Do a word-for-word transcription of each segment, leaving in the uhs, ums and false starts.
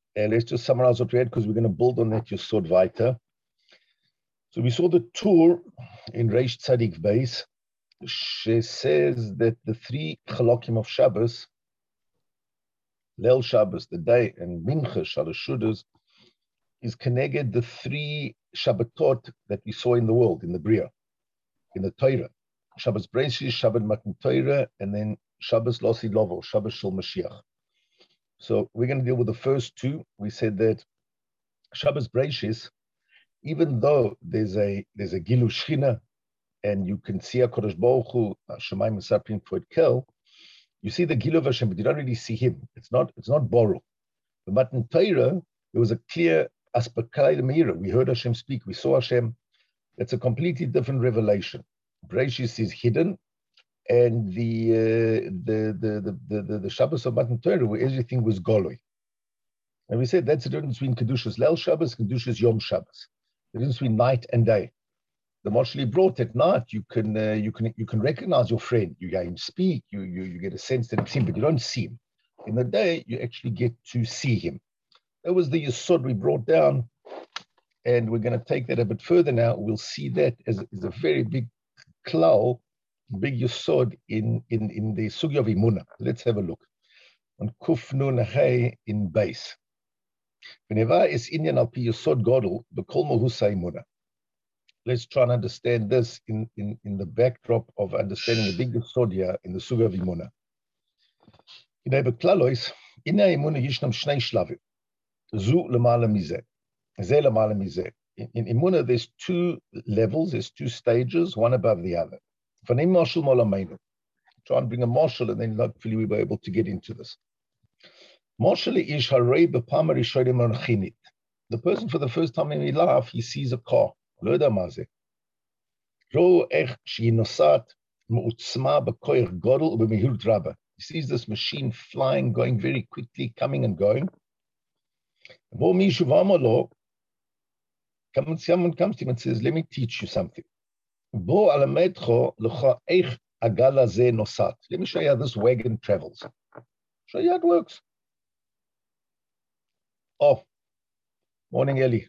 Uh, let's just summarize what we had because we're going to build on that Yesod weiter. So we saw the tour in Reish Tzadik Beis. She says that the three chalokim of Shabbos, Leil Shabbos, the day, and Mincha, Shalosh Shudas, is connected the three Shabbatot that we saw in the world, in the Bria, in the Torah. Shabbos Breishis, Shabbat Matan Torah, and then Shabbos Losi Lovo, Shabbos Shel Mashiach. So we're going to deal with the first two. We said that Shabbos Breishis, even though there's a there's a Gilu Shechina, and you can see HaKadosh Baruch Hu, Shemayim Mesaprim for it Kel, you see the Gilu of Hashem, but you don't really see him. It's not it's not Boru. The Matan Torah, there was a clear Aspakai Meira. We heard Hashem speak. We saw Hashem. It's a completely different revelation. Breishis is hidden, and the uh, the, the, the the the Shabbos of Matan Torah, where everything was Goloi. And we said that's the difference between Kedushas Leil Shabbos, Kedushas Yom Shabbos. The difference between night and day. The Moshli brought at night, you can uh, you can you can recognize your friend. You hear him speak. You you you get a sense that it's him, but you don't see him. In the day, you actually get to see him. That was the Yesod we brought down, and we're going to take that a bit further now. We'll see that as, as a very big klal, big Yesod in, in, in the Sugya of Imuna. Let's have a look. On Kuf Nun Hey in base. Whenever is Indian al pi Yesod Godel, the Kol Mohusa Imuna. Let's try and understand this in, in, in the backdrop of understanding the big Yesod here in the Sugya of Imuna. In the Beklalois, in the Imuna Yishnam Shnei Shlavim. Zu lemala mizeh, ze lemala mizeh. In Imuna, there's two levels, there's two stages, one above the other. Fanim marshal molameinu. Try and bring a marshal, and then hopefully we were able to get into this. Marshal ish harei b'pam rishonim archinit. The person for the first time in his life, he sees a car. Lo yeda ma ze. Ro ech shehi nosat me'utzma b'koyach godel u'b'mehut rabba. He sees this machine flying, going very quickly, coming and going. Someone comes to him and says, let me teach you something. Let me show you how this wagon travels. Show you how it works. Oh, morning, Eli.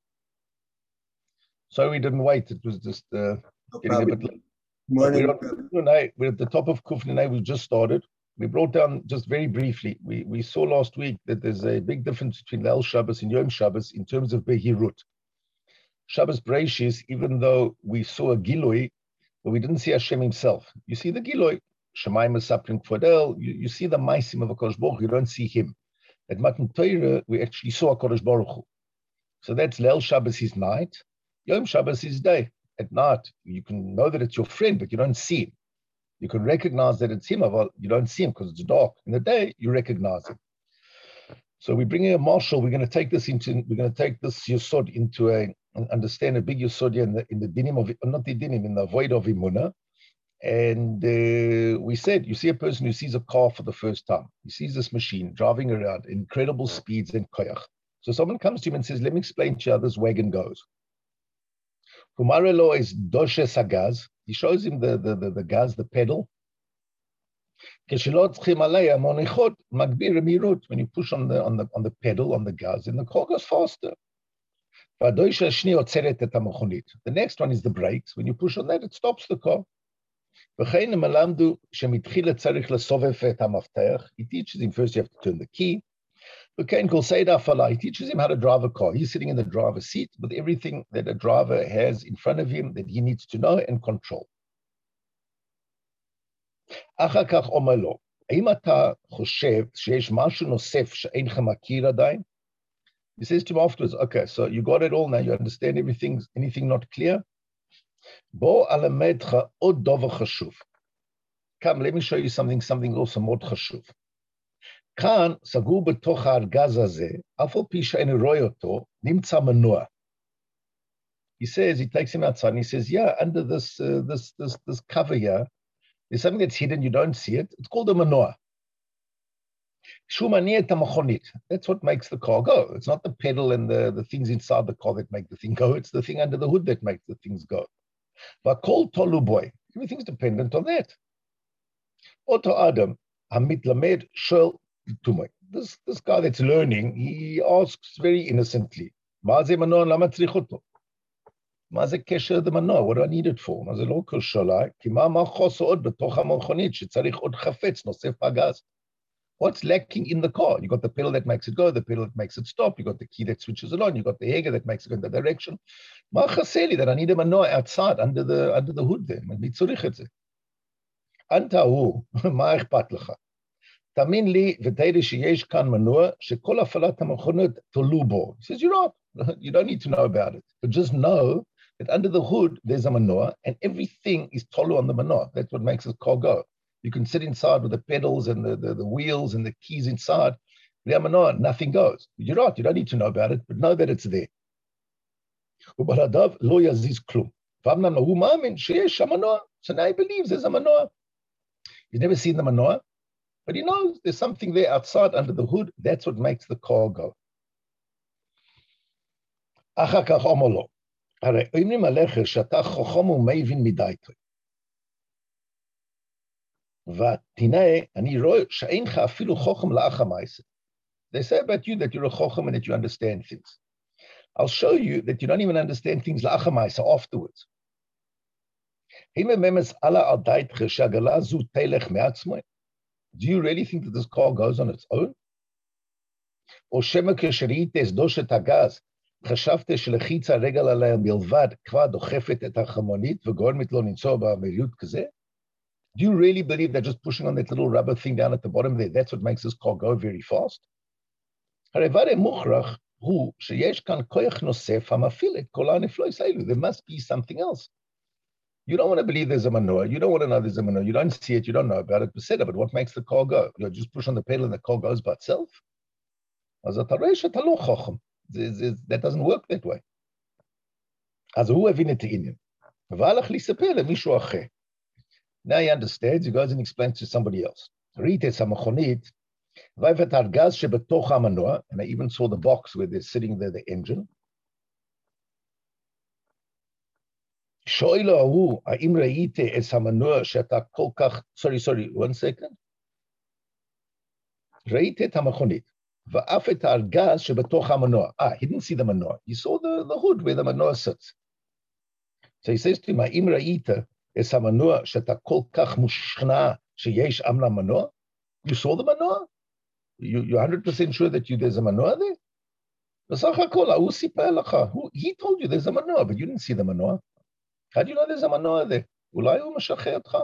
Sorry we didn't wait. It was just uh, no getting problem. a bit late. Morning. We're, at, we're at the top of Kuf Nun Hey. We just started. We brought down just very briefly. We we saw last week that there's a big difference between Leil Shabbos and Yom Shabbos in terms of Behirut. Shabbos Breishis, even though we saw a Giloi, but we didn't see Hashem himself. You see the Giloi, Shemayim Mesaprim Kvodel. You, you see the Maisim of HaKadosh Baruch Hu. You don't see him. At Matan Torah, we actually saw HaKadosh Baruch Hu. So that's Leil Shabbos is night. Yom Shabbos is day. At night, you can know that it's your friend, but you don't see him. You can recognize that it's him, but you don't see him because it's dark. In the day, you recognize him. So we're bringing a marshal. We're going to take this into. We're going to take this Yesod into a understand a big Yesod in the in the dinim of not the dinim in the void of Imuna. And uh, we said, you see a person who sees a car for the first time. He sees this machine driving around, incredible speeds and koyach. So someone comes to him and says, "Let me explain to you how this wagon goes." Kumarelo is doshe sagaz. He shows him the, the, the, the gas, the pedal. When you push on the on the on the pedal, on the gas, and the car goes faster. The next one is the brakes. When you push on that, it stops the car. He teaches him first you have to turn the key. He teaches him how to drive a car. He's sitting in the driver's seat with everything that a driver has in front of him that he needs to know and control. He says to him afterwards, okay, so you got it all now, you understand everything, anything not clear? Come, let me show you something, something also more chashuv. כאן, סגור בתוך הארגז הזה, אף על פי שאין רואה אותו, נמצא מנוע. He says, he takes him outside and he says, yeah, under this, uh, this, this, this cover here, there's something that's hidden, you don't see it. It's called a manoa. That's what makes the car go. It's not the pedal and the, the things inside the car that make the thing go. It's the thing under the hood that makes the things go. But called tolu boy, everything's dependent on that. Oto Adam, Hamit Lamed Shel Tumay. this, this guy that's learning, he asks very innocently, מה זה מנוע, למה צריך אותו? מה זה קשר למנוע? What do I need it for? מה זה לא קשר לה? כי מה חוסר עוד בתוך המכונית שצריך עוד חפץ נוסף בגז? What's lacking in the car? You got the pedal that makes it go, the pedal that makes it stop, you got the key that switches it on, you got the hanger that makes it go in the direction. מה חסר לי that I need a מנוע outside under the, under the hood there? מי צריך את זה? אתה הוא, מה אכפת לך? תאמין לי ותדע שיש כאן מנוע שכל הפעלת המכונית תלו בו. He says, you're not. You don't need to know about it. But just know that under the hood, there's a manua, and everything is tolu on the manua. That's what makes the car go. You can sit inside with the pedals and the, the, the wheels and the keys inside. The manua, nothing goes. You're right, you don't need to know about it, but know that it's there. ובלעדיו לא יזיז כלום. ואמנם הוא מאמין שיש המנוע, so now he believes there's a manua. He's never seen the manua, but he knows there's something there outside under the hood. That's what makes the car go. אחר כך אומר לו, הרי אומרים עליך שאתה חכם ומבין מדי טוב. ותנאה, אני רואה שאינך אפילו חכם לאח המעשה. They say about you that you're a chochem and that you understand things. I'll show you that you don't even understand things לאח המעשה afterwards. אם הממס עלה על דעתך שהעגלה זו תלך מעצמה, do you really think that this car goes on its own? או שמא כשראית אסדושת הגז, חשבת שלחיץ הרגל עליה מלבד כבר דוחפת את החמונית וגורמת לו לנסוע במהירות כזה? Do you really believe that just pushing on that little rubber thing down at the bottom there, that's what makes this car go very fast? הרי ודאי מוכרח הוא שיש כאן כוח נוסף המפעיל את כל הנפלאות האלו. There must be something else. You don't want to believe there's a manure. You don't want to know there's a manure. You don't see it. You don't know about it. But what makes the car go? You just push on the pedal and the car goes by itself? אז אתה רואה שאתה לא חכם. That doesn't work that way. אז הוא הבין את העניין. והלך לספר למישהו אחר. Now he understands, he goes and explains to somebody else. ראית את המכונית, ואת הארגז שבתוך המנוע, and I even saw the box where they're sitting there, the engine. שואל לו ההוא, האם ראית את המנוע שאתה כל כך, sorry, sorry, one second. ראית את המכונית. ואף את הארגז שבתוך המנוע. Ah, he didn't see the manua. He saw the, the hood where the manua sits. So he says to him, האם ראית את המנוע שאתה כל כך מושכנע שיש אמנה מנוע? You saw the manua? You, you're one hundred percent sure that you, there's a manua there? בסך הכל, הוא סיפר לך. He told you there's a manua, but you didn't see the manua. How do you know there's a manua there? אולי הוא משחרר אותך?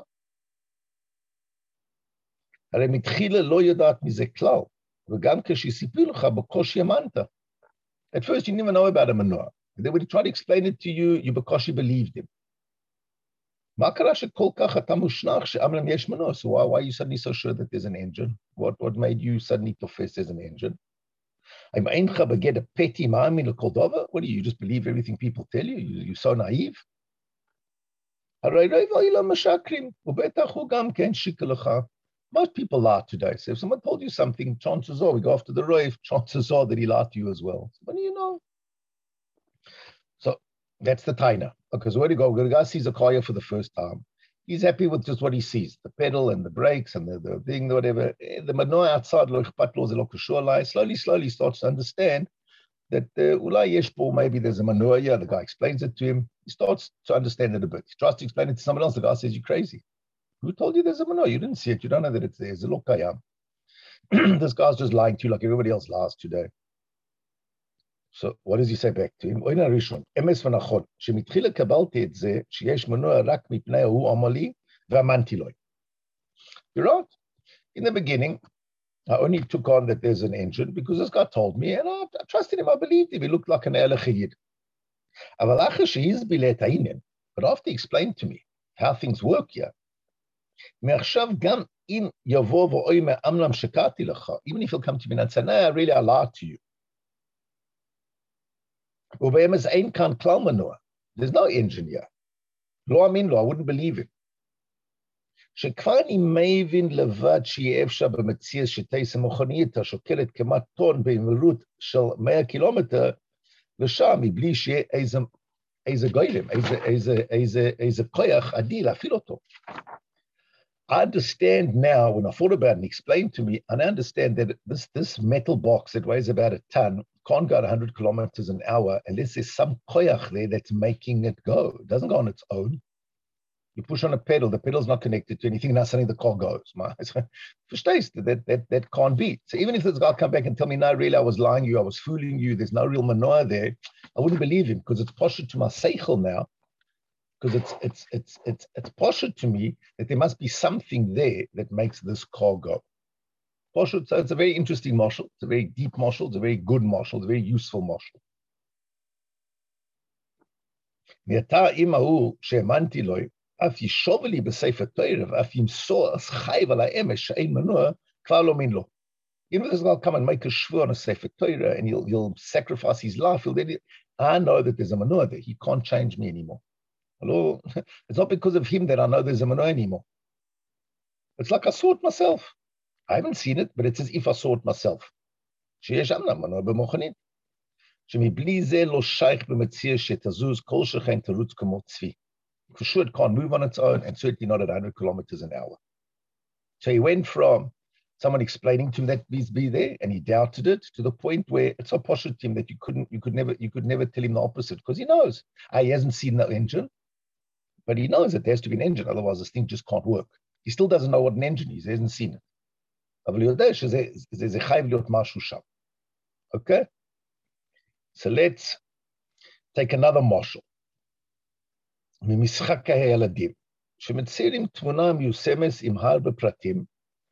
הרי מתחילה לא יודעת מזה כלל. וגם כשסיפרו לך בקושי האמנת. At first you didn't even know about a manua. And then when he tried to explain it to you, you בקושי believed him. מה קרה שכל כך אתה מושנח שאמנם יש מנוע? So why, why are you suddenly so sure that there's an engine? What, what made you suddenly תופס there's an engine? אם אינך בגדר פתי מאמין לכל דבר? What do you, you just believe everything people tell you? you you're so naive? הרי רוב אלה משקרים, ובטח הוא גם כן שיקר לך. Most people lie today. So if someone told you something, chances are, we go after the rave, chances are that he lied to you as well. So what do you know? So that's the taina. Okay, so where do you go? The guy sees a car here for the first time. He's happy with just what he sees, the pedal and the brakes and the, the thing, whatever. The manua outside, slowly, slowly starts to understand that uh, maybe there's a manua here. The guy explains it to him. He starts to understand it a bit. He tries to explain it to someone else. The guy says, you're crazy. Who told you there's a manua? You didn't see it. You don't know that it's there. It's a look kayam. This guy's just lying to you like everybody else lies today. So what does he say back to him? You're right. In the beginning, I only took on that there's an engine because this guy told me, and I, I trusted him. I believed him. He looked like an elechayid. But after he explained to me how things work here, מעכשיו גם אם יבוא ואומר אמנם שקרתי לך, even if he'll come to me and say, no, really I lied to you. ובאמס אין כאן כלל מנוע. There's no engine here. לא אמין לו, I wouldn't believe it. שכבר אני מבין לבד שיהיה אפשר במציאות שתעשה מכונית השוקלת כמעט טון במהירות של מאה קילומטר, ושם מבלי שיהיה איזה, איזה גוילם, איזה, איזה, איזה, איזה כוח עדי להפעיל אותו. I understand now, when I thought about it and explained to me, and I understand that this, this metal box that weighs about a ton can't go at one hundred kilometers an hour unless there's some koyach there that's making it go. It doesn't go on its own. You push on a pedal, the pedal's not connected to anything, now suddenly the car goes. Verstehst? That, that, that can't be. So even if this guy come back and tell me, no, really, I was lying to you, I was fooling you, there's no real manure there, I wouldn't believe him, because it's posher to my seichel now, because it's it's it's it's it's posher to me that there must be something there that makes this car go. Posher, so it's a very interesting marshal, it's a very deep marshal, it's a very good marshal, it's a very useful marshal. אף ישוב לי בספר תורה, ואף ימסור אז חייב על האמש שאין מנוע, כבר לא מין לו. Even if this guy come and make a shvur on a sefer Torah and he'll, he'll sacrifice his life, he'll then, I know that there's a manure there. He can't change me anymore. Hello? It's not because of him that I know there's a manure anymore. It's like I saw it myself. I haven't seen it, but it's as if I saw it myself. שיש אמנם מנוע במכונית. שמבלי זה לא שייך במציא שתזוז כל שכן תרוץ כמו צבי. For sure, it can't move on its own, and certainly not at one hundred kilometers an hour. So he went from someone explaining to him that please be there, and he doubted it to the point where it's so posh to him that you couldn't, you could never, you could never tell him the opposite, because he knows. Ah, he hasn't seen the engine, but he knows that there has to be an engine, otherwise this thing just can't work. He still doesn't know what an engine is; he hasn't seen it. Okay, so let's take another marshal. ממשחק הילדים, שמציירים תמונה מיוסמת עם הרבה פרטים.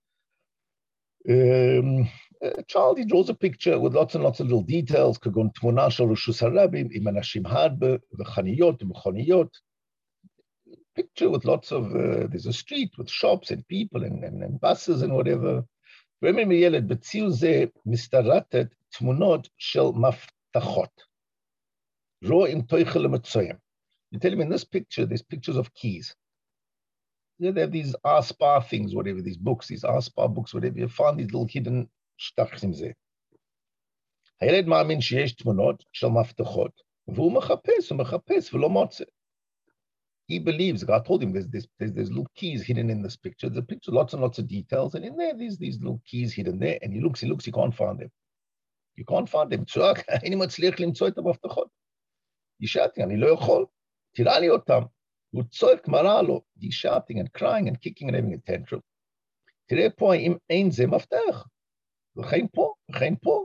Um, a child, he draws a picture with lots and lots of little details, כגון תמונה של רשוס הרבים, עם אנשים הרבה, וחניות ומכוניות. Picture with lots of, uh, there's a street with shops and people and, and, and buses and whatever. ואומרים מילד, בציור זה מסתרטט תמונות של מפתחות. רואים תוכל למצויים. You tell him in this picture, there's pictures of keys. Yeah, they have these Aspar things, whatever, these books, these Aspar books, whatever. You find these little hidden shtachim there. הילד מאמין שיש תמונות של מפתחות, והוא מחפש, הוא מחפש ולא מוצא. He believes, God told him there's, there's, there's, there's little keys hidden in this picture. There's a picture, lots and lots of details, and in there, there's these little keys hidden there, and he looks, he looks, he can't find them. You can't find them. אני מצליח למצוא את המפתחות. ישעתי, אני לא יכול. תראה לי אותם, הוא צועק מראה לו, he's shouting and crying and kicking and having a tantrum. תראה פה אם אין זה מפתח, וכן פה, וכן פה.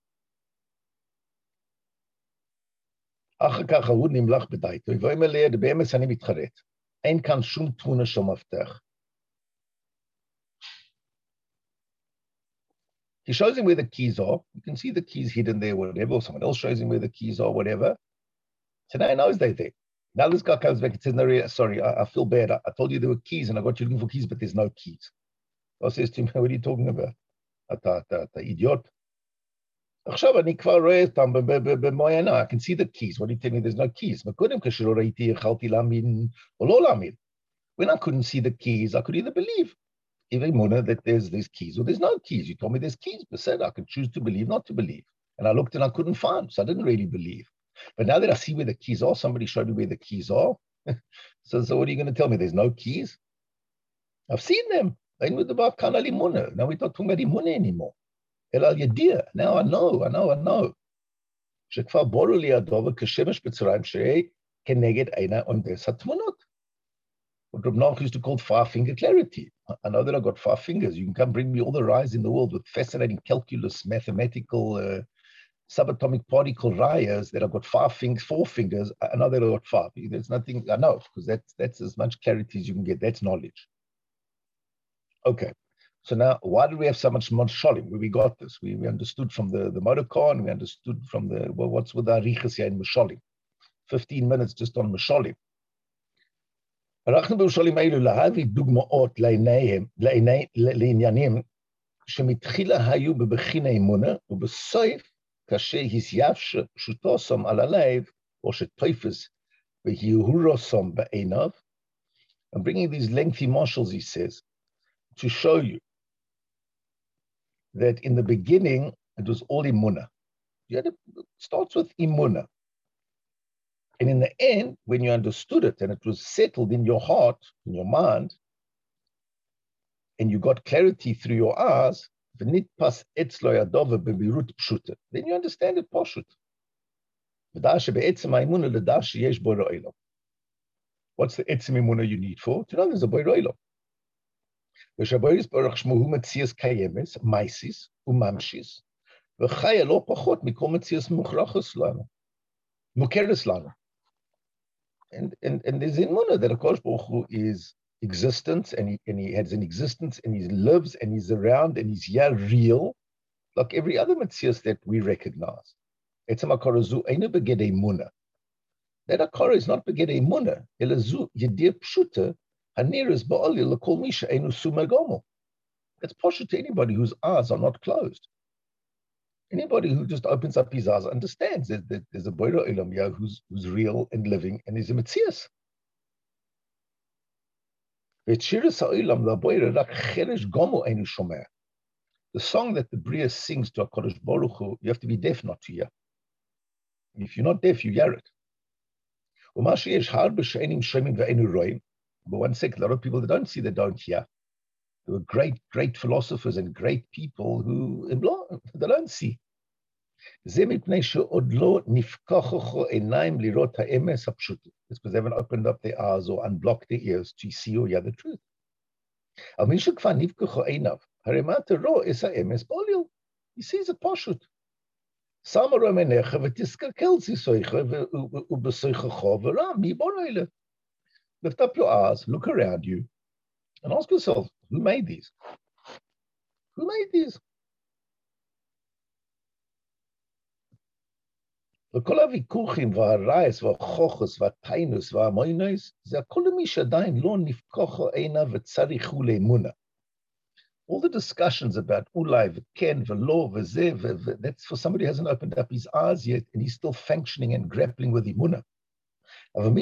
אחר כך הוא נמלח בדייתו, ואומר ליד, באמס אני מתחרט, אין כאן שום תמונה של מפתח. He shows him where the keys are, you can see the keys hidden there, whatever, or someone else shows him where the keys are, whatever. So now he knows they're there. Now this guy comes back and says, no, sorry, I, I feel bad. I, I told you there were keys and I got you looking for keys, but there's no keys. So I says to him, what are you talking about? אתה, אתה, אתה אידיוט. עכשיו אני כבר רואה אותם במו עיניי. I can see the keys. What are you telling me? There's no keys. מקודם כשלא ראיתי, יכלתי להאמין או לא להאמין. When I couldn't see the keys, I could either believe, even more that there's, there's keys or there's no keys. You told me there's keys, but said I could choose to believe, not to believe. And I looked and I couldn't find, so I didn't really believe. But now that I see where the keys are, somebody showed me where the keys are. so, so what are you going to tell me? There's no keys? I've seen them. Now we're not talking about imunah anymore. Now I know, I know, I know. שכבר ברור לי הדבר כשמש בצהריים שכנגד עיני עונדס התמונות. What Reb Noach used to call five-finger clarity. I know that I've got five fingers. You can come bring me all the rise in the world with fascinating calculus, mathematical, uh, subatomic particle rayas that I've got five fingers, four fingers. I know that I've got five. There's nothing, I know, because that's, that's as much clarity as you can get. That's knowledge. Okay. So now, why did we have so much Monsholim? Where we got this? We, we understood from the, the motor car, and we understood from the, well, what's with the Arichas here in Monsholim? fifteen minutes just on Monsholim. אנחנו במושלים האלו להביא דוגמאות לעיניהם, לעניינים שמתחילה היו בבחינה אמונה, ובסוף כשהסייף שותוסם על הלב, או שטויפס והיהורוסם בעיניו. I'm bringing these lengthy marshals, he says, to show you that in the beginning, it was all imuna. You had to, it starts with imuna. And in the end, when you understood it and it was settled in your heart, in your mind, and you got clarity through your eyes, then you understand it poshut. What's the etzem emunah you need for? To know there's a boy olam. ושהבוירס ברוך שמו הוא מציאס קיימס, מייסיס וממשיס, וחיה לא פחות מכל מציאס מוכרחס לנו, מוכרס לנו. And, and, and there's in Munah that HaKadosh Baruch Hu is existence, and he, and he has an existence, and he lives, and he's around, and he's here real, like every other Metzias that we recognize. Etzem HaKorah zu einu begedei Munah. That HaKorah is not begedei Munah, ela zu yediyah pshuta, haneres ba'ali l'kol misha einu sumagomo. That's partial to anybody whose eyes are not closed. Anybody who just opens up his eyes understands that, that there's a Boira Olam here who's, who's real and living and is a Metzias. The song that the Bria sings to HaKadosh Baruch Hu, you have to be deaf not to hear. If you're not deaf, you hear it. But one second, a lot of people that don't see, they don't hear. There were great, great philosophers and great people who they don't see. It's because they haven't opened up their eyes or unblocked their ears to see or hear the truth. He sees it poshut. Lift up your eyes, look around you, and ask yourself, who made these? Who made these? וכל הוויכוחים והרייס והחוכס והטיינוס והמוינוס, זה הכל למי שעדיין לא נפקוחו עיניו וצריכו לאמונה. All the discussions about ulai, v'ken, v'lo, v'zeh, v'zeh, that's for somebody who hasn't opened up his eyes yet, and he's still functioning and grappling with emunah. Someone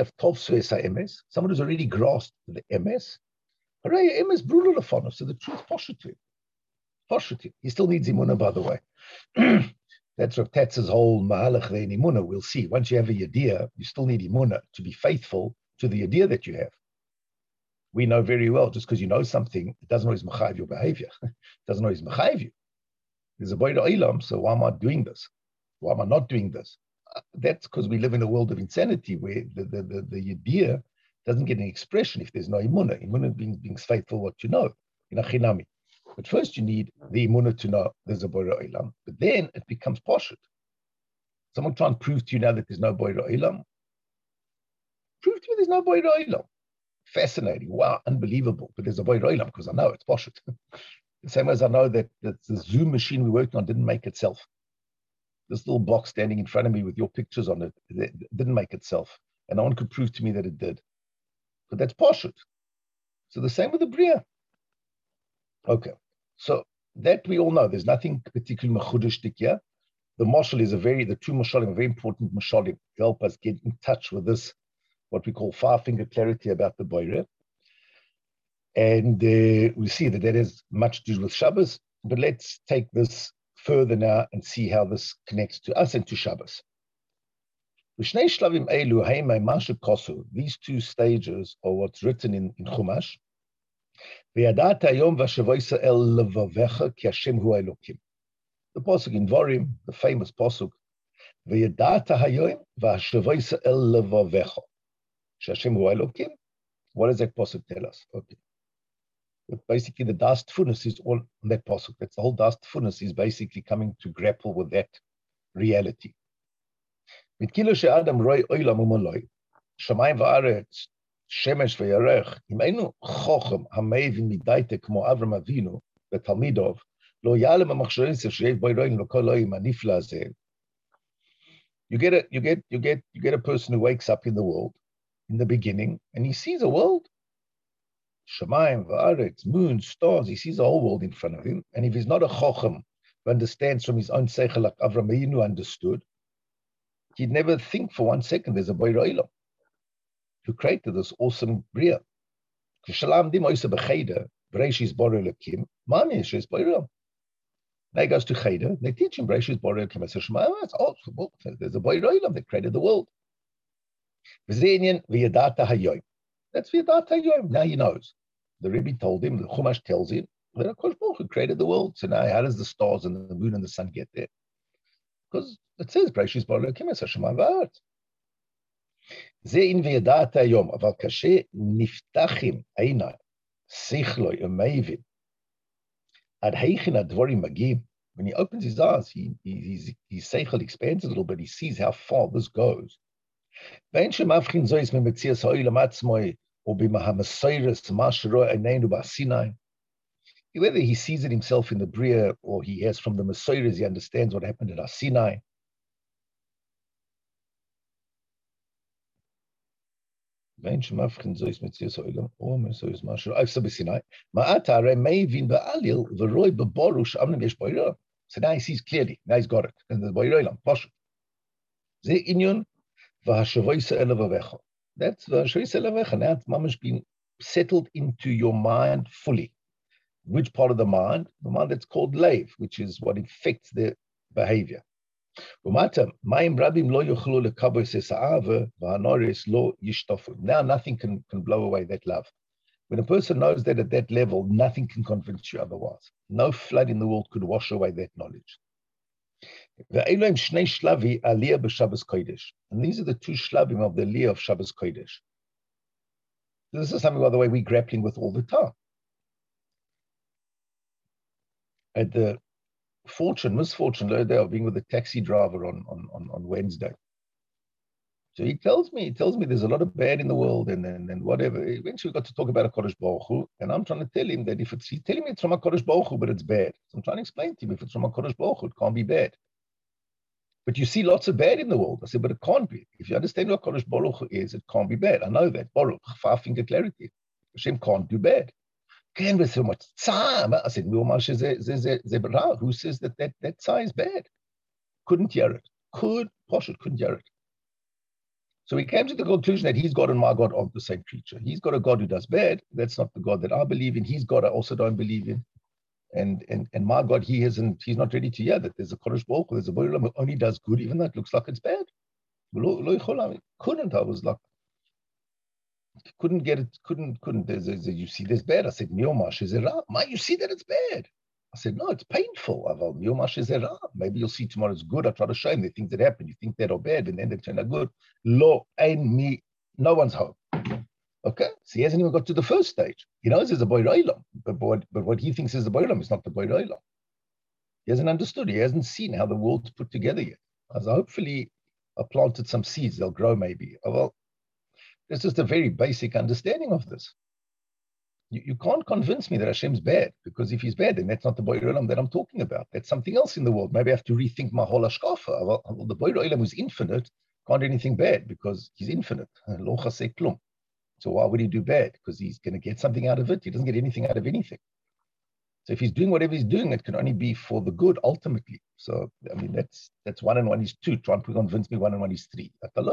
who's already grasped the M S, so the truth poshut to him. Poshut him. He still needs emunah, by the way. That's Rav Tatz's whole mahalach in emunah. We'll see. Once you have a yediyah, you still need emunah to be faithful to the yediyah that you have. We know very well, just because you know something, it doesn't always machayiv your behavior. It doesn't always machayiv you. There's a boida olam, so why am I doing this? Why am I not doing this? That's because we live in a world of insanity where the, the, the, the yediyah doesn't get any expression if there's no emunah. Emunah being, being faithful what you know, in a chinami. But first you need the emunah to know there's a boira olam. But then it becomes poshut. Someone try and prove to you now that there's no boira olam. Prove to me there's no boira olam. Fascinating. Wow, unbelievable. But there's a boira olam because I know it's poshut. The same as I know that, that the Zoom machine we're working on didn't make itself. This little box standing in front of me with your pictures on it, it didn't make itself. And no one could prove to me that it did. But that's poshut. So the same with the Bria. Okay. So that we all know. There's nothing particularly mechudishtik here. The mashal is a very, the two mashalim are very important mashalim to help us get in touch with this, what we call five-finger clarity about the boire. And uh, we see that that has much to do with Shabbos. But let's take this further now and see how this connects to us and to Shabbos. These two stages are what's written in, in Chumash. The pasuk in Dvarim, the famous pasuk, what does that pasuk tell us? Okay. But basically, the das tfunis is all on that pasuk. That's the whole das tfunis is basically coming to grapple with that reality. Mit kilo she'adam roi oilam u'maloi, shamayim va'aretz, shemesh ve'yarech, im einu chochem ha'meivin midaite kmo Avram Avinu v'talmidov, lo yalem ha'machshorinse she'ev boiroin lo kol loim ha'nifla hazeh. You get a, you get, you get, you get a person who wakes up in the world, in the beginning, and he sees a world. Shamayim, Va'aretz, moon, stars, he sees the whole world in front of him. And if he's not a chochem who understands from his own seichel like Avram Avinu understood, he'd never think for one second there's a boira olam who created this awesome bria. Now he goes to Cheder, they teach him Bereshis Borei Elokim. I say, Shema, it's awesome. There's a boira olam that created the world. That's V'yadata Hayoim. Now he knows. The Rebbe told him, the Chumash tells him, that HaKadosh Baruch Hu created the world. So now how does the stars and the moon and the sun get there? Because it says, Bereshis bara Elokim es hashamayim va'aretz. זה אין וידעת היום, אבל קשה נפתחים עיניי, שכלוי ומבין. עד היכן הדברים מגיעים. When he opens his eyes, he, he, his, his seichel expands a little bit. He sees how far this goes. ואין שמבחין זויס ממציאס העולם עצמו, או במהמסיירס מה שרואה עינינו בסיני. Whether he sees it himself in the Bria, or he has from the Messiahs, he understands what happened at Sinai. So now he sees clearly. Now he's got it. And the That's the now it's mamash been settled into your mind fully. Which part of the mind? The mind that's called lave, which is what affects the behavior. Now nothing can, can blow away that love. When a person knows that at that level, nothing can convince you otherwise. No flood in the world could wash away that knowledge. And these are the two shlavim of the Aliyah of Shabbos Kodesh. This is something, by the way, we're grappling with all the time. At the fortune, misfortune, the other day of being with a taxi driver on, on, on, on Wednesday. So he tells me, he tells me there's a lot of bad in the world and, and, and whatever. Eventually we got to talk about HaKadosh Baruch Hu, and I'm trying to tell him that if it's, he's telling me it's from HaKadosh Baruch Hu, but it's bad. So I'm trying to explain to him, if it's from HaKadosh Baruch Hu, it can't be bad. But you see lots of bad in the world. I said, but it can't be. If you understand what HaKadosh Baruch Hu is, it can't be bad. I know that. Baruch, five-finger clarity. Hashem can't do bad. With so much time. I said, who says that that, that tzah is bad? Couldn't hear it. Could, Poshet couldn't hear it. So he came to the conclusion that his God and my God aren't the same creature. He's got a God who does bad. That's not the God that I believe in. His God I also don't believe in. And and and my God, he hasn't, he's not ready to hear that there's a Kodesh Baruch Hu, there's a Borolam who only does good, even though it looks like it's bad. Couldn't, I was like, couldn't get it, couldn't, couldn't, there's, there's, you see there's bad. I said, Miomash is ra. Ma, you see that it's bad. I said, no, it's painful. Aval Miomash is ra. Maybe you'll see tomorrow it's good. I try to show him the things that happen. You think that are bad, and then they turn out good. Lo, ein me, no one's home. Okay? So he hasn't even got to the first stage. He knows there's a Boy Olam, but, but, but what he thinks is the Boy Olam is not the Boy Olam. He hasn't understood. He hasn't seen how the world's put together yet. As I hopefully I planted some seeds, they'll grow maybe. Oh, well, it's just a very basic understanding of this. You, you can't convince me that Hashem's bad, because if he's bad, then that's not the Boy Olam that I'm talking about. That's something else in the world. Maybe I have to rethink my whole hashkafa. Well, the Boy Olam who's infinite can't do anything bad because he's infinite. Lo chaseh klum. So why would he do bad? Because he's going to get something out of it. He doesn't get anything out of anything. So if he's doing whatever he's doing, it can only be for the good ultimately. So, I mean, that's that's one and one is two. Trying to convince me one and one is three.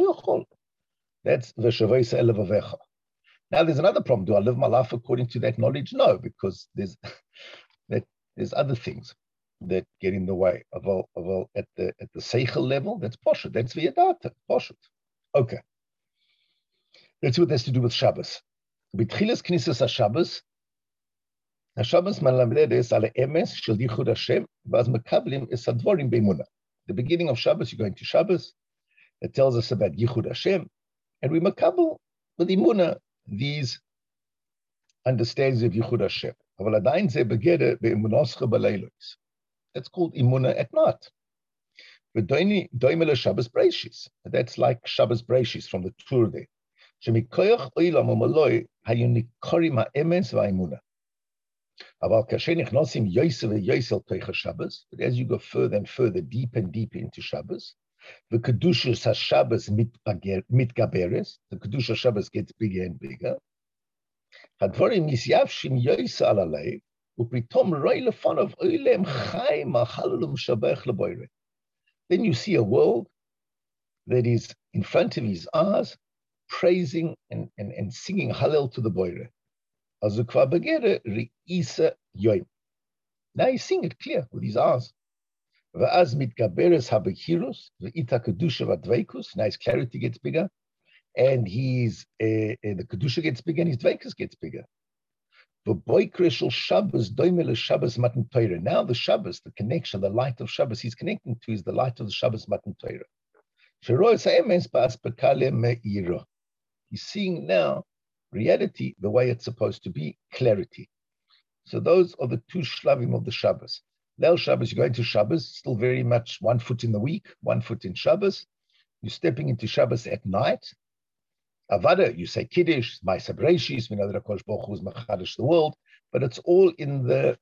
That's v'shavayis elevavecha. Now there's another problem. Do I live my life according to that knowledge? No, because there's that there's other things that get in the way of all, of all at the at the seichel level. That's poshet. That's v'yadata. Poshet. Okay. Let's see what that's to do with Shabbos. B'tchilas knisas haShabbos, haShabbos malamedes ale emes shel yichud Hashem, v'az mekablim es hadvorim be'emunah. The beginning of Shabbos, you're going to Shabbos. It tells us about yichud Hashem, and we makabel with emunah these understandings of yichud Hashem. Aval adayin ze begeder be'emunascha b'leilos. That's called emunah at night. V'doini doimele Shabbos Breishis. That's like Shabbos Breishis from the Tur there. שמכוח עולם ומלואי היו ניכרים האמס והאמונה. אבל כאשר נכנסים יוסף ויוסף תוך השבס, but as you go further and further, deeper and deeper into Shabbos, וקדושת השבס מתגברת, the קדושת השבס gets bigger and bigger, הדברים מתייבשים יוסף על הלב, ופתאום רואה לפניו עולם חי מחלל ומשבח לבורא. Then you see a world that is in front of his eyes, praising and, and, and singing Hallel to the Boire. Azukva begere re'isa yoim. Now he's seeing it clear with his eyes. Va'az mitgaberes habekirus, ve'ita kedusha v'dveikus. Now his clarity gets bigger, and his uh, uh, the kedusha gets bigger, and his dveikus gets bigger. V'boikre Shabbos doimel Shabbos Matan Torah. Now the Shabbos, the connection, the light of Shabbos he's connecting to is the light of the Shabbos Matan Torah. He's seeing now reality the way it's supposed to be, clarity. So those are the two shlavim of the Shabbos. Leil Shabbos, you go into Shabbos, still very much one foot in the week, one foot in Shabbos. You're stepping into Shabbos at night. Avada, you say Kiddush, Ma'aseh Bereishis, we know that HaKadosh Baruch Hu is Machadish the world, but it's all in the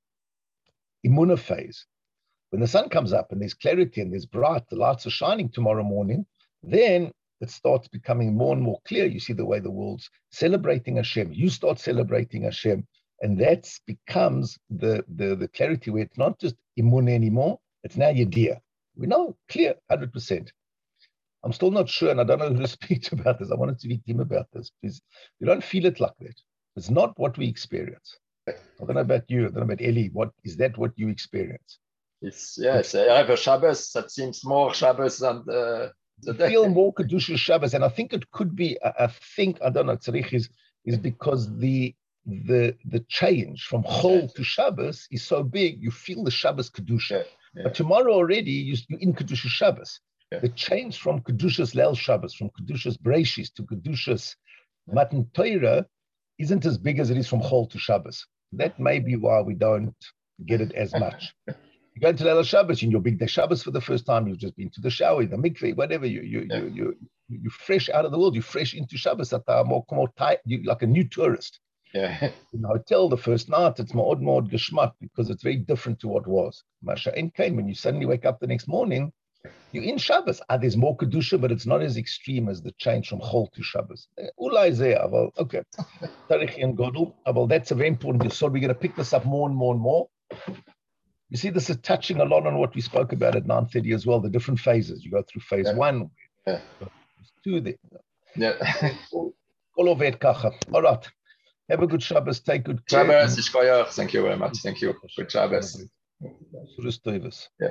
Imunah phase. When the sun comes up and there's clarity and there's bright, the lights are shining tomorrow morning, then it starts becoming more and more clear. You see the way the world's celebrating Hashem. You start celebrating Hashem, and that becomes the, the, the clarity where it's not just Imunah anymore, it's now Yediyah. We know, clear, one hundred percent. I'm still not sure, and I don't know who to speak to about this. I wanted to speak to him about this, because we don't feel it like that. It's not what we experience. I don't know about you, I don't know about Eli. What, is that what you experience? It's, yes, Erev Shabbos, that seems more Shabbos than the, the day. Feel more Kedusha Shabbos, and I think it could be, I, I think, I don't know, Tzarich is, is because the, the, the change from Chol yeah. to Shabbos is so big, you feel the Shabbos Kedusha. Yeah. Yeah. But tomorrow already, you, you're in Kedusha Shabbos. Yeah. The change from Kedushas Leil Shabbos, from Kedushas Bereishis to Kedushas yeah. Matan Torah isn't as big as it is from Chol to Shabbos. That may be why we don't get it as much. You go into Leil Shabbos, in your big day Shabbos for the first time, you've just been to the shower, the mikveh, whatever, you, you, yeah. you, you, you, you're fresh out of the world, you're fresh into Shabbos, more, more tight, you like a new tourist. Yeah. In the hotel, the first night, it's more more geschmack because it's very different to what was. Masha'en came, when you suddenly wake up the next morning, you're in Shabbos. Ah, there's more Kedusha, but it's not as extreme as the change from Chol to Shabbos. Ulai zeh, aval, okay. Tarichi and Godel, aval, that's a very important yesod. We're going to pick this up more and more and more. You see, this is touching a lot on what we spoke about at nine thirty as well, the different phases. You go through phase yeah. one, yeah. two there. Yeah. All right. Have a good Shabbos. Take good care. Shabbos, thank you very much. Thank you. Good Shabbos. Yeah.